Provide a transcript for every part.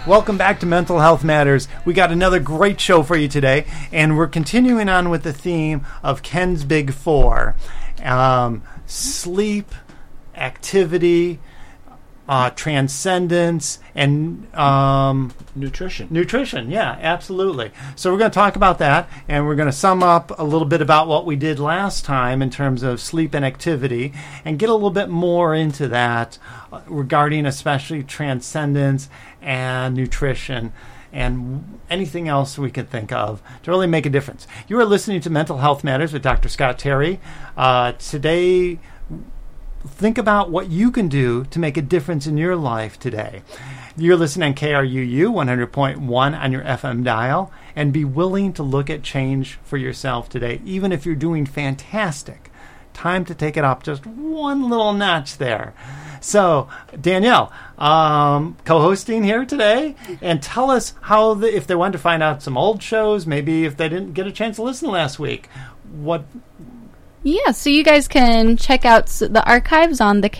Welcome back to Mental Health Matters. We got another great show for you today, and we're continuing on with the theme of Ken's Big Four. Sleep, activity, transcendence, and Nutrition, yeah, absolutely. So we're going to talk about that, and we're going to sum up a little bit about what we did last time in terms of sleep and activity, and get a little bit more into that regarding especially transcendence and nutrition and anything else we could think of to really make a difference. You are listening to Mental Health Matters with Dr. Scott Terry. Today, think about what you can do to make a difference in your life today. You're listening on KRUU 100.1 on your FM dial, and be willing to look at change for yourself today, even if you're doing fantastic. Time to take it up just one little notch there. So, Danielle, co-hosting here today, and tell us how, if they wanted to find out some old shows, maybe if they didn't get a chance to listen last week, what... Yeah, so you guys can check out the archives on the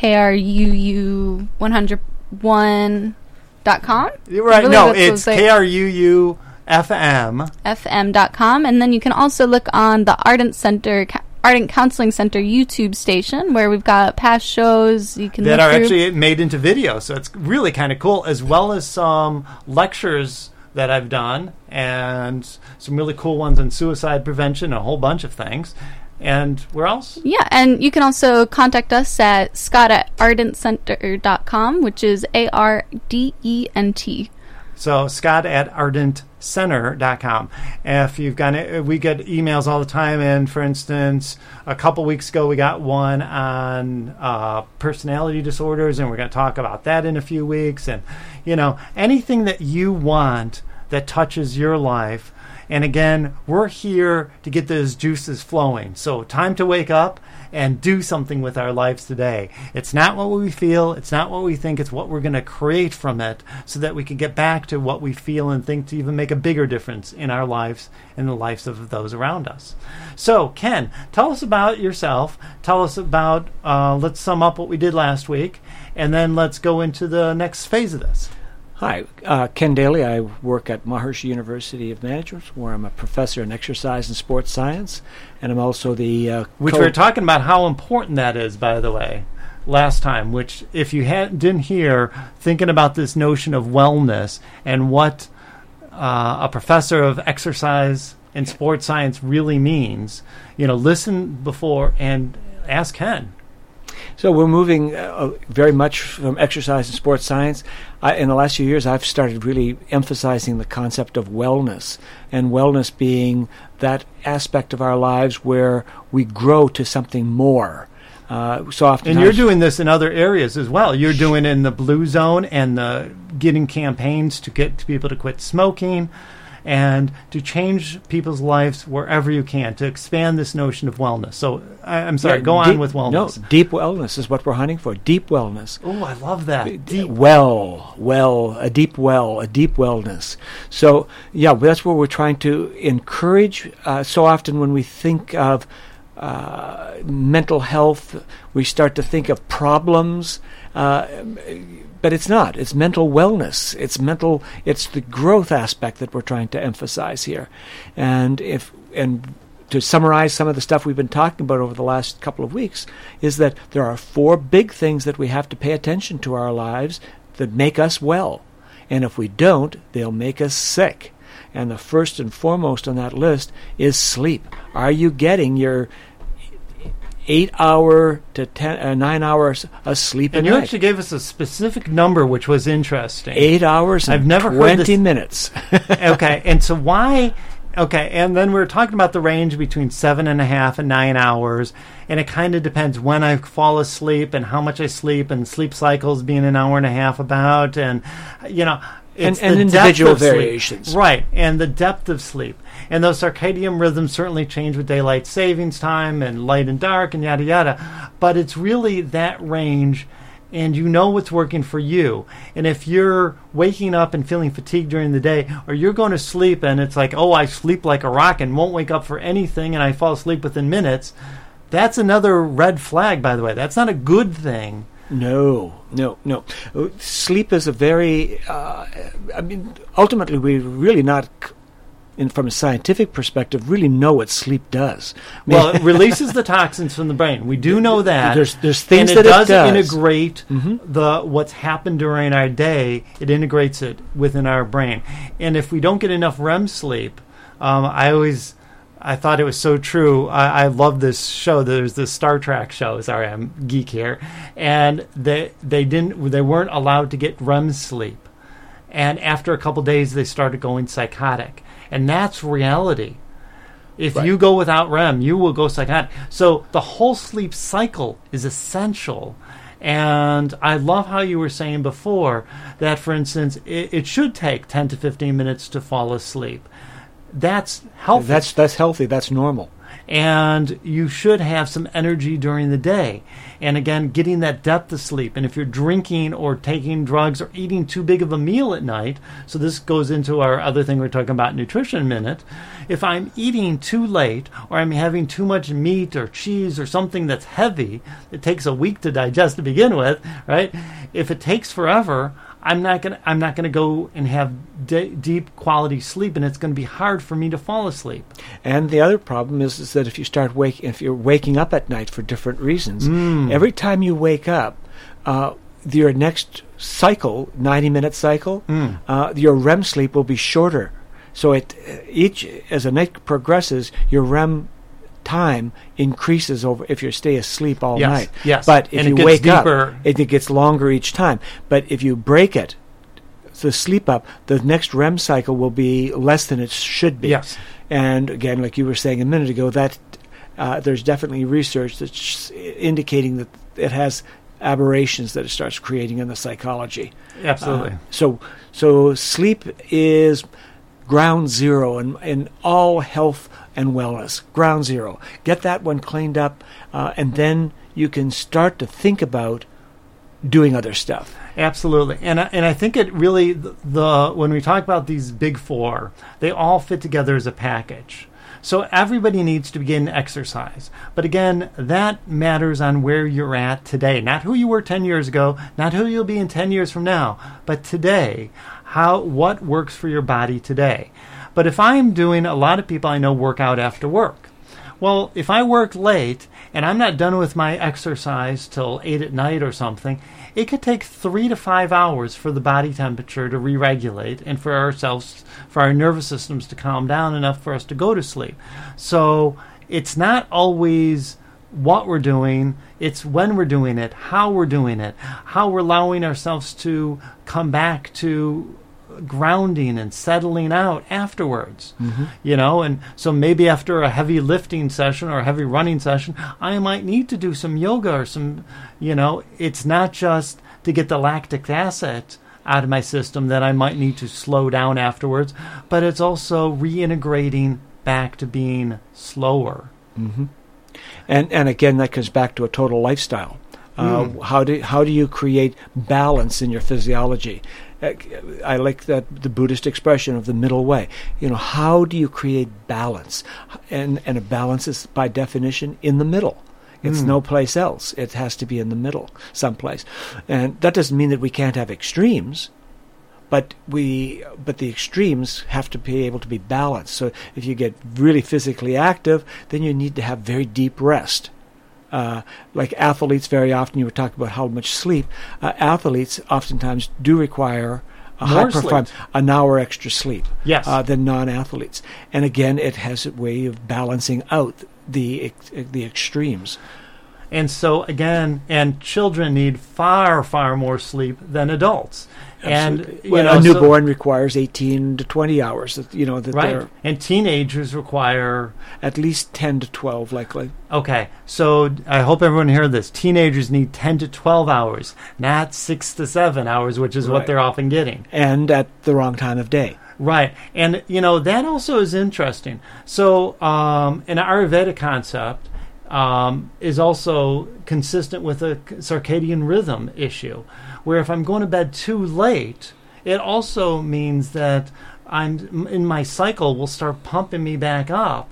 KRUU101.com. Right, no, it's KRUU FM.com, and then you can also look on the Ardent Counseling Center YouTube station, where we've got past shows you can that are through. Actually made into video, so it's really kind of cool, as well as some lectures that I've done, and some really cool ones on suicide prevention, a whole bunch of things. And where else? Yeah, and you can also contact us at scott@ardentcenter.com, which is ARDENT. So scott@ardentcenter.com. If you've got it, we get emails all the time, and for instance, a couple weeks ago we got one on personality disorders, and we're going to talk about that in a few weeks. And anything that you want that touches your life. And again, we're here to get those juices flowing. So time to wake up and do something with our lives today. It's not what we feel. It's not what we think. It's what we're going to create from it, so that we can get back to what we feel and think to even make a bigger difference in our lives and the lives of those around us. So, Ken, tell us about yourself. Tell us about, let's sum up what we did last week, and then let's go into the next phase of this. Hi, Ken Daly. I work at Maharishi University of Management, where I'm a professor in exercise and sports science, and I'm also the... Which we were talking about how important that is, by the way, last time, which if you didn't hear, thinking about this notion of wellness and what a professor of exercise and sports science really means, listen before and ask Ken. So we're moving very much from exercise and sports science. In the last few years, I've started really emphasizing the concept of wellness, and wellness being that aspect of our lives where we grow to something more. So often, and you're doing this in other areas as well. You're doing it in the Blue Zone and getting campaigns to get people to quit smoking, and to change people's lives wherever you can, to expand this notion of wellness. So, I'm sorry, go on with wellness. No, deep wellness is what we're hunting for, deep wellness. Oh, I love that. A deep wellness. So, yeah, that's where we're trying to encourage. So often when we think of mental health, we start to think of problems, but it's not. It's mental wellness. It's the growth aspect that we're trying to emphasize here. And to summarize some of the stuff we've been talking about over the last couple of weeks, is that there are 4 big things that we have to pay attention to our lives that make us well. And if we don't, they'll make us sick. And the first and foremost on that list is sleep. Are you getting your 8-hour to 9 hours of sleep a night? And you actually gave us a specific number, which was interesting. 8 hours and I've never 20 minutes. Okay, and so why... Okay, and then we're talking about the range between 7.5 and 9 hours, and it kind of depends when I fall asleep and how much I sleep, and sleep cycles being an hour and a half about, and, it's and individual variations. Right, and the depth of sleep. And those circadian rhythms certainly change with daylight savings time and light and dark and yada yada. But it's really that range, and you know what's working for you. And if you're waking up and feeling fatigued during the day, or you're going to sleep and it's like, oh, I sleep like a rock and won't wake up for anything, and I fall asleep within minutes, that's another red flag, by the way. That's not a good thing. No. Sleep is a very, ultimately we're really not, from a scientific perspective, really know what sleep does. Well, it releases the toxins from the brain. We do know that. There's things and that it does integrate what's happened during our day. It integrates it within our brain. And if we don't get enough REM sleep, I thought it was so true. I love this show. There's this Star Trek show. Sorry, I'm geek here, and they weren't allowed to get REM sleep, and after a couple days they started going psychotic, and that's reality. If you go without REM, you will go psychotic. So the whole sleep cycle is essential. And I love how you were saying before that, for instance, it should take 10 to 15 minutes to fall asleep. That's healthy. That's healthy. That's normal. And you should have some energy during the day. And again, getting that depth of sleep. And if you're drinking or taking drugs or eating too big of a meal at night, so this goes into our other thing we're talking about, nutrition in a minute. If I'm eating too late or I'm having too much meat or cheese or something that's heavy, it takes a week to digest to begin with, right? If it takes forever, I'm not gonna go and have deep quality sleep, and it's going to be hard for me to fall asleep. And the other problem is that if you're waking up at night for different reasons, every time you wake up, your next cycle, 90-minute cycle, your REM sleep will be shorter. So as the night progresses, your REM time increases over if you stay asleep all night. Yes. But if you wake deeper. up, it gets longer each time. But if you break it, the sleep up, the next REM cycle will be less than it should be. Yes. And again, like you were saying a minute ago, that there's definitely research that's indicating that it has aberrations that it starts creating in the psychology. Absolutely. So sleep is ground zero in all health and wellness. Ground zero. Get that one cleaned up, and then you can start to think about doing other stuff. Absolutely, and I think it really when we talk about these big four, they all fit together as a package. So everybody needs to begin exercise, but again, that matters on where you're at today, not who you were 10 years ago, not who you'll be in 10 years from now, but today. What works for your body today? But if I'm doing, a lot of people I know work out after work. Well, if I work late and I'm not done with my exercise till 8 at night or something, it could take 3 to 5 hours for the body temperature to re-regulate and for our nervous systems to calm down enough for us to go to sleep. So it's not always what we're doing, it's when we're doing it, how we're doing it, how we're allowing ourselves to come back to grounding and settling out afterwards. And so maybe after a heavy lifting session or a heavy running session, I might need to do some yoga or some, it's not just to get the lactic acid out of my system that I might need to slow down afterwards, but it's also reintegrating back to being slower. And again, that comes back to a total lifestyle. How do you create balance in your physiology? I like the Buddhist expression of the middle way. How do you create balance? And a balance is, by definition, in the middle. It's no place else. It has to be in the middle, someplace. And that doesn't mean that we can't have extremes, but the extremes have to be able to be balanced. So if you get really physically active, then you need to have very deep rest. Like athletes, very often you were talking about how much sleep. Athletes oftentimes do require an hour extra sleep than non-athletes. And again, it has a way of balancing out the extremes. And so again, and children need far, far more sleep than adults. Absolutely. And a newborn requires 18 to 20 hours. Right. And teenagers require at least 10 to 12, likely. Okay, so I hope everyone heard this. Teenagers need 10 to 12 hours, not 6 to 7 hours, which is what they're often getting. And at the wrong time of day. Right, and that also is interesting. So an Ayurveda concept is also consistent with a circadian rhythm issue, where if I'm going to bed too late, it also means that I'm in my cycle will start pumping me back up,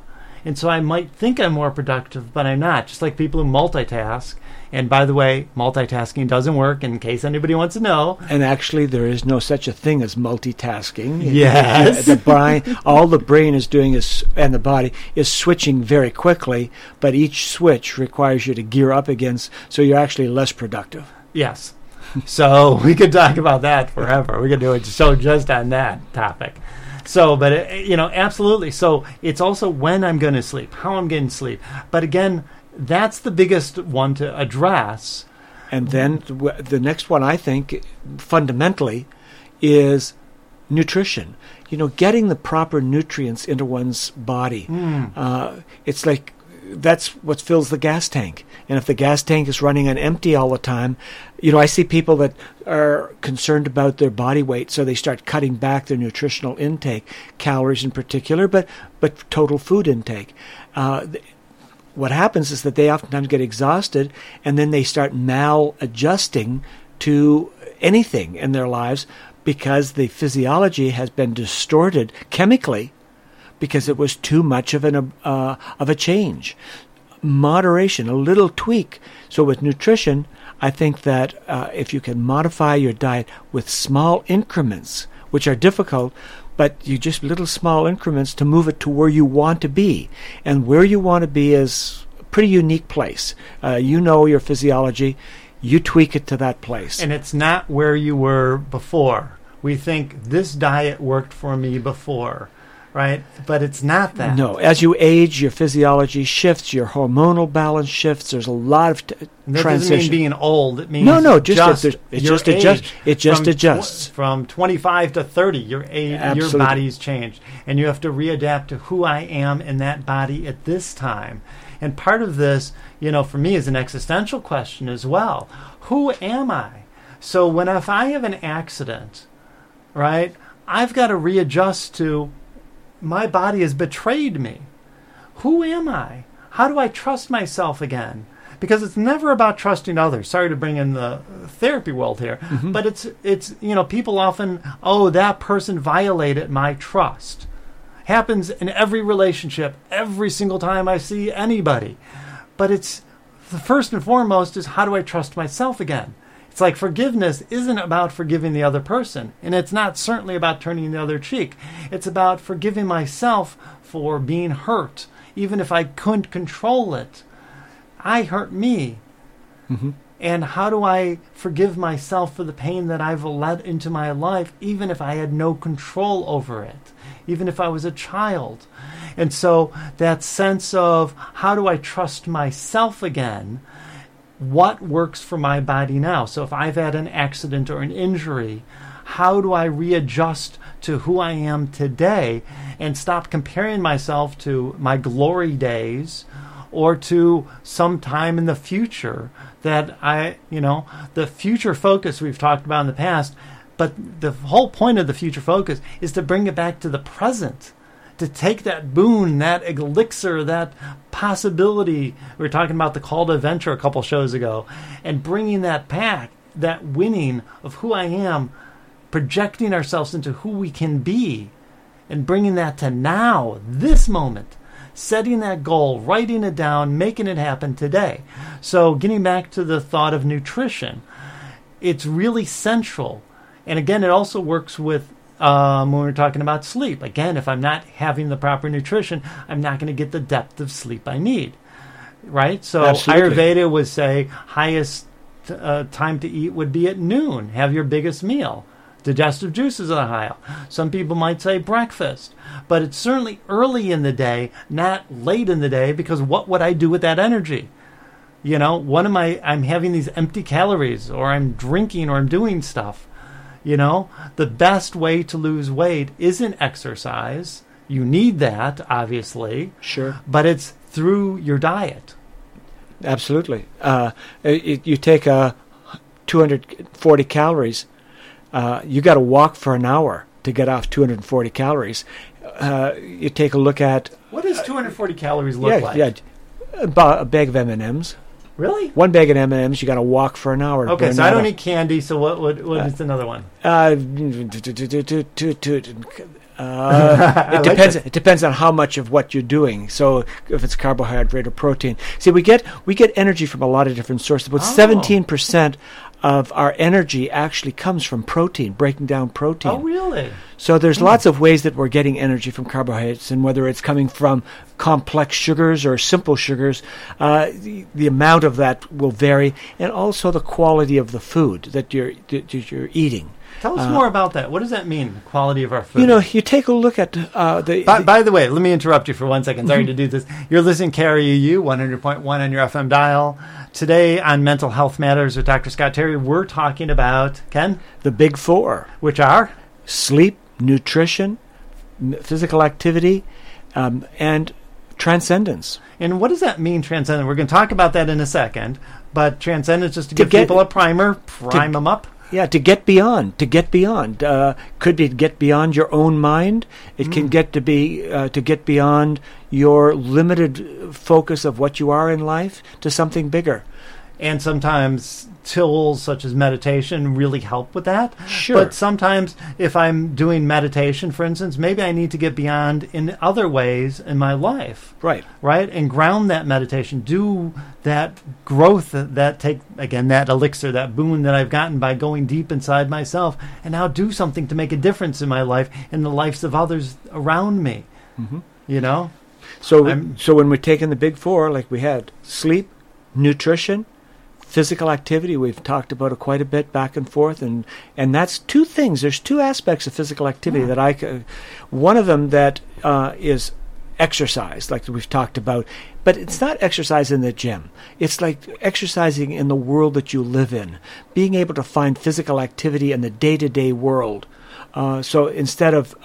And so I might think I'm more productive, but I'm not. Just like people who multitask. And by the way, multitasking doesn't work, in case anybody wants to know. And actually, there is no such a thing as multitasking. Yes. All the brain is doing and the body is switching very quickly, but each switch requires you to gear up against, so you're actually less productive. Yes. So we could talk about that forever. We could do a show just on that topic. So, but, absolutely. So it's also when I'm going to sleep, how I'm getting sleep. But again, that's the biggest one to address. And then the next one, I think, fundamentally, is nutrition. Getting the proper nutrients into one's body. It's like that's what fills the gas tank. And if the gas tank is running on empty all the time, I see people that are concerned about their body weight, so they start cutting back their nutritional intake, calories in particular, but total food intake. What happens is that they oftentimes get exhausted, and then they start maladjusting to anything in their lives because the physiology has been distorted chemically because it was too much of a change. Moderation, a little tweak. So with nutrition, I think that if you can modify your diet with small increments, which are difficult, but you just little small increments to move it to where you want to be. And where you want to be is a pretty unique place. Your physiology, you tweak it to that place. And it's not where you were before. We think this diet worked for me before, right? But it's not that. No. As you age, your physiology shifts, your hormonal balance shifts. There's a lot of that transition. Doesn't mean being old. It means it just adjusts. From 25 to 30, your body's changed. And you have to readapt to who I am in that body at this time. And part of this, for me, is an existential question as well. Who am I? So if I have an accident, right, I've got to readjust to my body has betrayed me. Who am I? How do I trust myself again? Because it's never about trusting others. Sorry to bring in the therapy world here, but it's people often, that person violated my trust. Happens in every relationship, every single time I see anybody. But it's the first and foremost is, how do I trust myself again? It's like forgiveness isn't about forgiving the other person, and it's not certainly about turning the other cheek. It's about forgiving myself for being hurt, even if I couldn't control it. I hurt me. And how do I forgive myself for the pain that I've let into my life, even if I had no control over it, even if I was a child? And so that sense of, how do I trust myself again? What works for my body now? So if I've had an accident or an injury, how do I readjust to who I am today and stop comparing myself to my glory days or to some time in the future that the future focus we've talked about in the past, but the whole point of the future focus is to bring it back to the present, to take that boon, that elixir, that possibility. We were talking about the call to adventure a couple shows ago, and bringing that back, that winning of who I am, projecting ourselves into who we can be, and bringing that to now, this moment, setting that goal, writing it down, making it happen today. So getting back to the thought of nutrition, it's really central. And again, it also works with when we're talking about sleep. Again, if I'm not having the proper nutrition, I'm not going to get the depth of sleep I need. Right? So Absolutely. Ayurveda would say highest time to eat would be at noon. Have your biggest meal. Digestive juices are high. Some people might say breakfast. But it's certainly early in the day, not late in the day, because what would I do with that energy? I'm having these empty calories, or I'm drinking, or I'm doing stuff. The best way to lose weight isn't exercise. You need that, obviously. Sure. But it's through your diet. Absolutely. You take 240 calories. You got to walk for an hour to get off 240 calories. You take a look at... What does 240 calories look like? Yeah, about a bag of M&Ms. Really? One bag of M&Ms, you got to walk for an hour. Okay, so I don't eat candy, so what is another one? It depends. It depends on how much of what you're doing. So if it's carbohydrate or protein. See, we get energy from a lot of different sources. About 17% of our energy actually comes from protein, breaking down protein. Oh, really? So there's lots of ways that we're getting energy from carbohydrates, and whether it's coming from complex sugars or simple sugars, the amount of that will vary, and also the quality of the food that you're eating. Tell us more about that. What does that mean, quality of our food? You take a look at By the way, let me interrupt you for 1 second. Sorry to do this. You're listening to KRUU 100.1 on your FM dial. Today on Mental Health Matters with Dr. Scott Terry, we're talking about, Ken? the big four: Which are? sleep, nutrition, physical activity, and transcendence. And what does that mean, transcendent? We're going to talk about that in a second. But transcendence, just to give get- people a primer, prime them up. Yeah, to get beyond. Could be get beyond your own mind. It can get to get beyond your limited focus of what you are in life to something bigger. And sometimes tools such as meditation really help with that. Sure. But sometimes if I'm doing meditation, for instance, maybe I need to get beyond in other ways in my life. Right. Right? And ground that meditation, do that growth, that take, again, that elixir, that boon that I've gotten by going deep inside myself, and now do something to make a difference in my life and the lives of others around me. Mm-hmm. You know? So when we're taking the big four, like we had sleep, nutrition, physical activity, we've talked about it quite a bit back and forth, and that's two things. There's two aspects of physical activity that one of them that is exercise, like we've talked about, but it's not exercise in the gym. It's like exercising in the world that you live in, being able to find physical activity in the day-to-day world. So instead of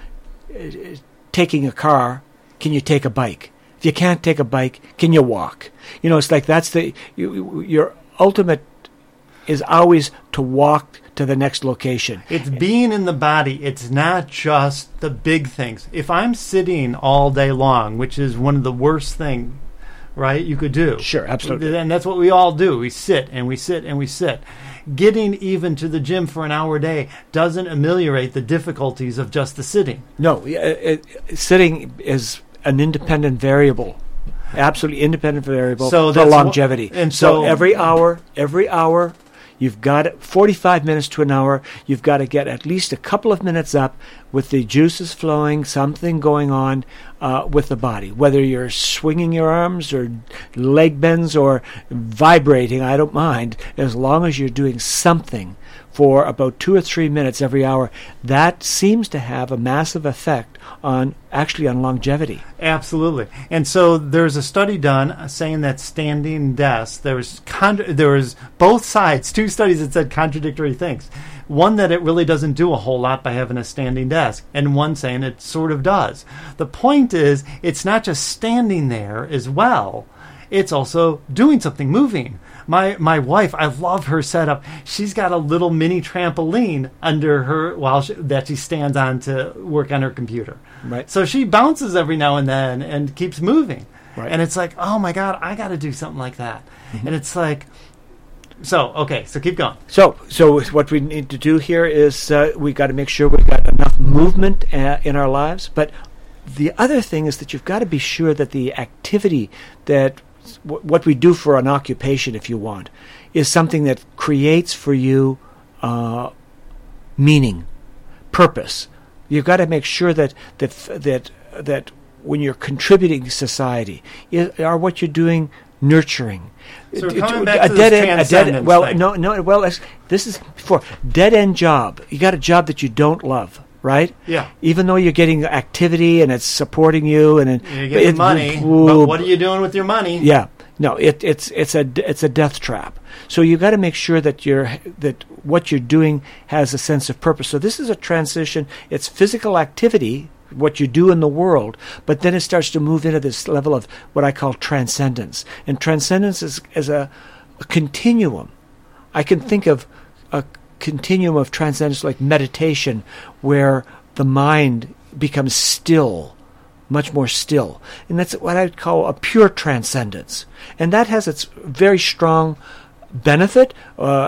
taking a car, can you take a bike? If you can't take a bike, can you walk? It's like that's your ultimate is always to walk to the next location. It's being in the body. It's not just the big things. If I'm sitting all day long, which is one of the worst things, right, you could do. Sure, absolutely. And that's what we all do. We sit and we sit and we sit. Getting even to the gym for an hour a day doesn't ameliorate the difficulties of just the sitting. No, sitting is an independent variable. Absolutely independent variable for longevity. And so every hour, you've got 45 minutes to an hour, you've got to get at least a couple of minutes up with the juices flowing, something going on with the body. Whether you're swinging your arms or leg bends or vibrating, I don't mind, as long as you're doing something for about 2 or 3 minutes every hour. That seems to have a massive effect on longevity. Absolutely. And so there's a study done saying that standing desks, there was both sides, two studies that said contradictory things. One that it really doesn't do a whole lot by having a standing desk, and one saying it sort of does. The point is, it's not just standing there as well, it's also doing something, moving. My wife, I love her setup. She's got a little mini trampoline under her that she stands on to work on her computer. Right. So she bounces every now and then and keeps moving. Right. And it's like, oh my God, I got to do something like that. Mm-hmm. And it's like, so keep going. So what we need to do here is we got to make sure we've got enough movement in our lives. But the other thing is that you've got to be sure that the activity that what we do for an occupation, if you want, is something that creates for you meaning, purpose. You've got to make sure that when you're contributing to society, are what you're doing nurturing. So we're coming back to this transcendence thing. This is before dead end job. You got a job that you don't love. Right? Yeah. Even though you're getting activity and it's supporting you and you're getting money, but what are you doing with your money? Yeah. No, it's a death trap. So you got to make sure that what you're doing has a sense of purpose. So this is a transition. It's physical activity, what you do in the world, but then it starts to move into this level of what I call transcendence. And transcendence is a continuum. I can think of a continuum of transcendence like meditation, where the mind becomes still, much more still. And that's what I would call a pure transcendence. And that has its very strong benefit.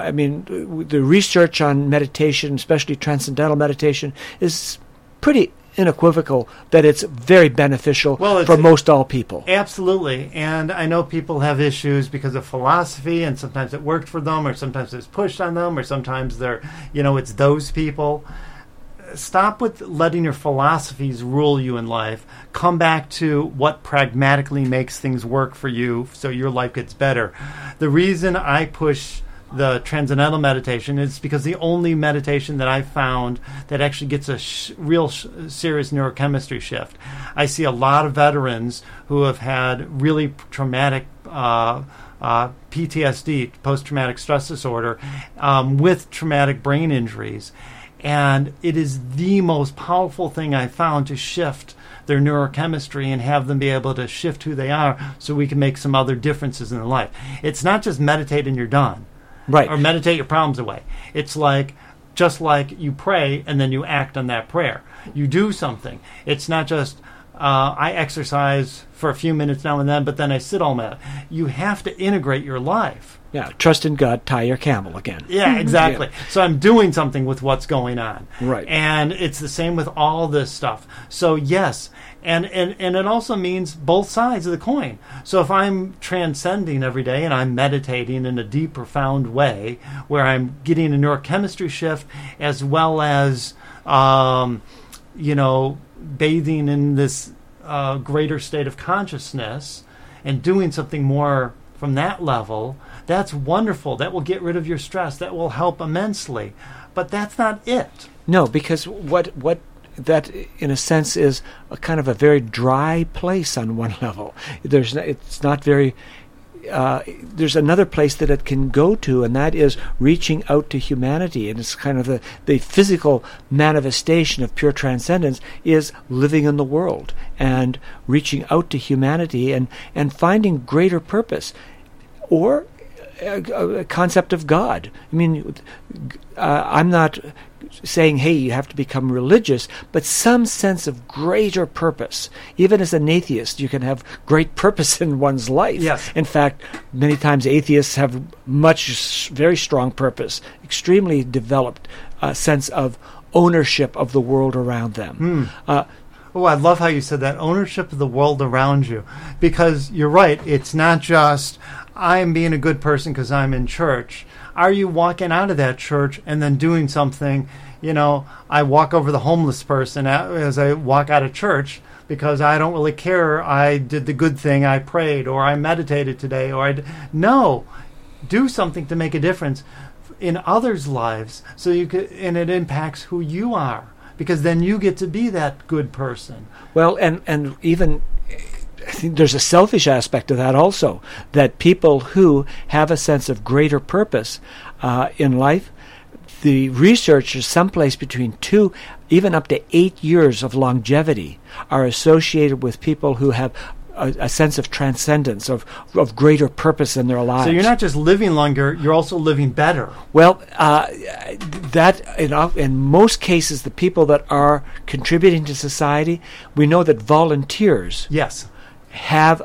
The research on meditation, especially transcendental meditation, is pretty unequivocal that it's very beneficial Well, for most all people. Absolutely. And I know people have issues because of philosophy, and sometimes it worked for them, or sometimes it's pushed on them, or sometimes they're, it's those people. Stop with letting your philosophies rule you in life. Come back to what pragmatically makes things work for you so your life gets better. The reason I push the transcendental meditation is because the only meditation that I've found that actually gets a real serious neurochemistry shift. I see a lot of veterans who have had really traumatic PTSD, post-traumatic stress disorder, with traumatic brain injuries. And it is the most powerful thing I found to shift their neurochemistry and have them be able to shift who they are so we can make some other differences in their life. It's not just meditate and you're done. Right. Or meditate your problems away. It's just like you pray and then you act on that prayer. You do something. It's not just I exercise for a few minutes now and then, but then I sit all night. You have to integrate your life. Yeah, trust in God, tie your camel again. Yeah, exactly. Yeah. So I'm doing something with what's going on. Right. And it's the same with all this stuff. So yes, and it also means both sides of the coin. So if I'm transcending every day and I'm meditating in a deep, profound way where I'm getting a neurochemistry shift as well as, bathing in this greater state of consciousness and doing something more from that level, that's wonderful. That will get rid of your stress. That will help immensely. But that's not it. No, because what that, in a sense, is a kind of a very dry place on one level. It's not very... there's another place that it can go to, and that is reaching out to humanity. And it's kind of the physical manifestation of pure transcendence is living in the world and reaching out to humanity and finding greater purpose. Or a concept of God. I mean, I'm not saying, hey, you have to become religious, but some sense of greater purpose. Even as an atheist, you can have great purpose in one's life. Yes. In fact, many times atheists have very strong purpose, extremely developed sense of ownership of the world around them. Oh, I love how you said that, ownership of the world around you. Because you're right, it's not just, I'm being a good person because I'm in church. Are you walking out of that church and then doing something? I walk over the homeless person as I walk out of church because I don't really care. I did the good thing, I prayed, or I meditated today, No, do something to make a difference in others' lives so and it impacts who you are. Because then you get to be that good person. Well, and even I think there's a selfish aspect of that also, that people who have a sense of greater purpose in life, the research is someplace between 2, even up to 8 years of longevity are associated with people who have a sense of transcendence, of greater purpose in their lives. So you're not just living longer, you're also living better. Well, that in most cases, the people that are contributing to society, we know that volunteers yes. have,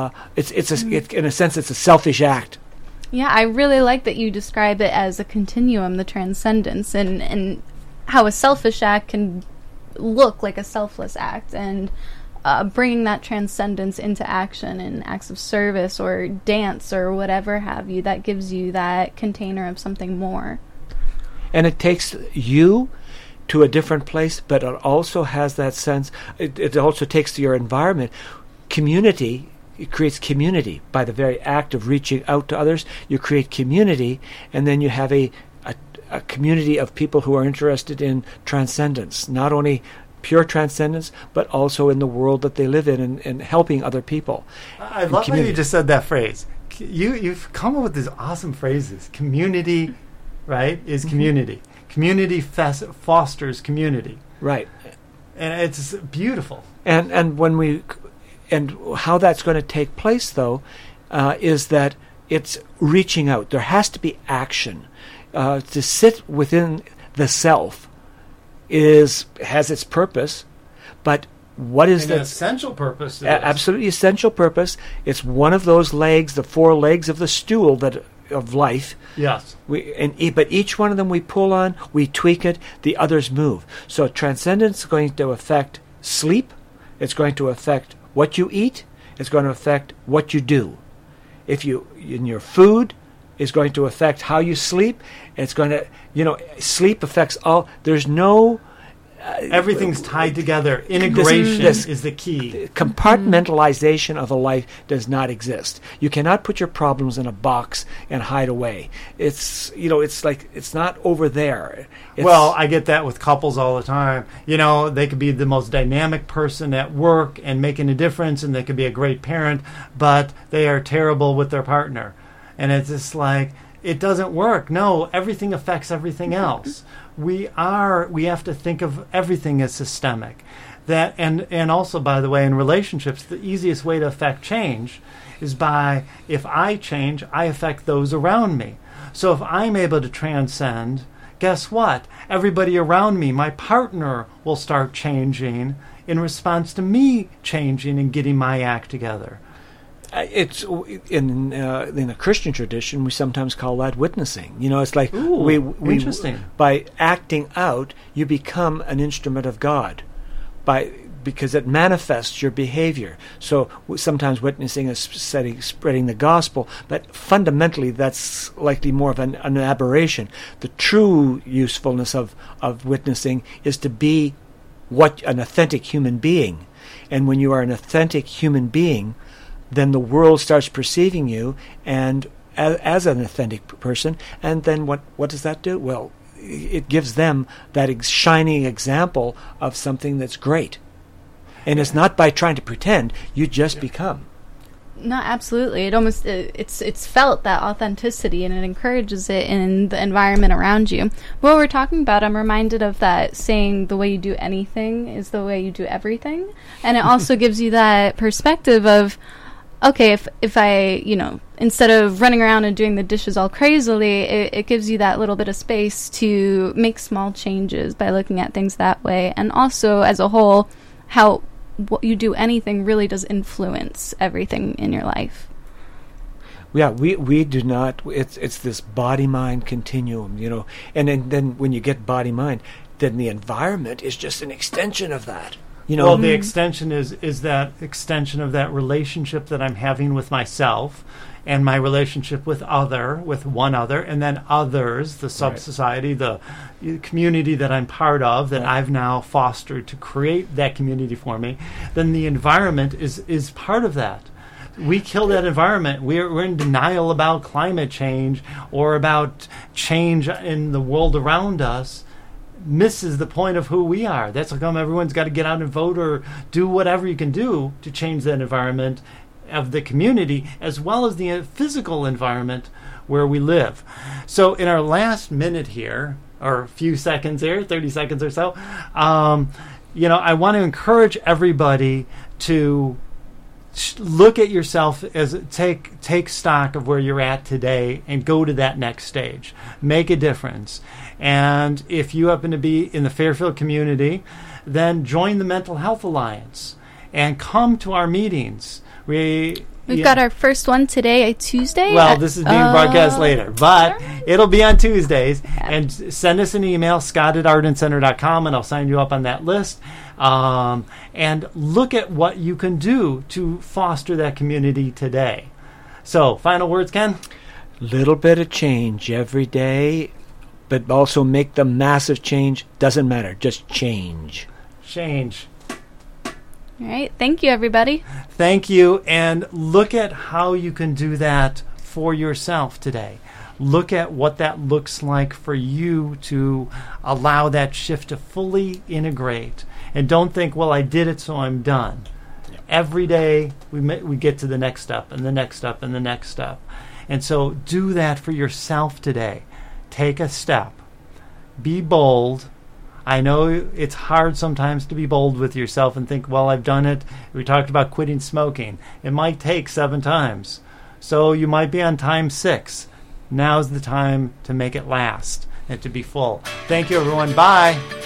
in a sense, it's a selfish act. Yeah, I really like that you describe it as a continuum, the transcendence, and how a selfish act can look like a selfless act, and bringing that transcendence into action in acts of service or dance or whatever have you, that gives you that container of something more. And it takes you to a different place, but it also has that sense, it also takes your environment. Community, it creates community. By the very act of reaching out to others, you create community, and then you have a community of people who are interested in transcendence, not only pure transcendence, but also in the world that they live in and helping other people. I love how you just said that phrase. You've come up with these awesome phrases. Community, right, is community. Community fosters community. Right. And it's beautiful. And how that's going to take place, though, is that it's reaching out. There has to be action. To sit within the self has its purpose, but what is an essential purpose? Absolutely essential purpose. It's one of those legs, the 4 legs of the stool that of life. Yes. But each one of them we pull on, we tweak it, the others move. So transcendence is going to affect sleep. It's going to affect what you eat. It's going to affect what you do. In your food is going to affect how you sleep. It's going to, sleep affects all. There's no. Everything's tied together. Integration is the key. Compartmentalization of a life does not exist. You cannot put your problems in a box and hide away. It's like it's not over there. Well, I get that with couples all the time. They could be the most dynamic person at work and making a difference, and they could be a great parent, but they are terrible with their partner. And it's just like, it doesn't work. No, everything affects everything else. We have to think of everything as systemic. That and also, by the way, in relationships, the easiest way to affect change is if I change, I affect those around me. So if I'm able to transcend, guess what? Everybody around me, my partner, will start changing in response to me changing and getting my act together. It's in a Christian tradition, we sometimes call that witnessing. It's like interesting. By acting out, you become an instrument of God, because it manifests your behavior. So sometimes witnessing is spreading the gospel, but fundamentally that's likely more of an aberration. The true usefulness of witnessing is to be an authentic human being, and when you are an authentic human being, then the world starts perceiving you and as an authentic person, and then what does that do? Well, it gives them that shining example of something that's great. And it's not by trying to pretend, you just become. No, absolutely. It's felt, that authenticity, and it encourages it in the environment around you. What we're talking about, I'm reminded of that saying, the way you do anything is the way you do everything. And it also gives you that perspective of, okay, if I, instead of running around and doing the dishes all crazily, it gives you that little bit of space to make small changes by looking at things that way. And also, as a whole, how what you do anything really does influence everything in your life. Yeah, we do not. It's this body-mind continuum, and then when you get body-mind, then the environment is just an extension of that. Well, the extension is that extension of that relationship that I'm having with myself, and my relationship with one other, and then others, the sub-society, the community that I'm part of, that I've now fostered to create that community for me. Then the environment is part of that. We kill that environment. We're in denial about climate change or about change in the world around us. Misses the point of who we are. That's how come everyone's got to get out and vote or do whatever you can do to change that environment of the community, as well as the physical environment where we live. So in our last minute here, or a few seconds here, 30 seconds or so, I want to encourage everybody to look at yourself as take stock of where you're at today and go to that next stage. Make a difference. And if you happen to be in the Fairfield community, then join the Mental Health Alliance and come to our meetings. We've got our first one today, Tuesday. Well, this is being broadcast later, but it'll be on Tuesdays. Yeah. And send us an email, scott@ardencenter.com, and I'll sign you up on that list. And look at what you can do to foster that community today. So, final words, Ken? Little bit of change every day, but also make the massive change. Doesn't matter, just change. Change. All right. Thank you, everybody. Thank you. And look at how you can do that for yourself today. Look at what that looks like for you to allow that shift to fully integrate. And don't think, well, I did it, so I'm done. Yep. Every day we get to the next step and the next step and the next step. And so do that for yourself today. Take a step. Be bold. I know it's hard sometimes to be bold with yourself and think, well, I've done it. We talked about quitting smoking. It might take 7 times. So you might be on time 6. Now's the time to make it last and to be full. Thank you, everyone. Bye.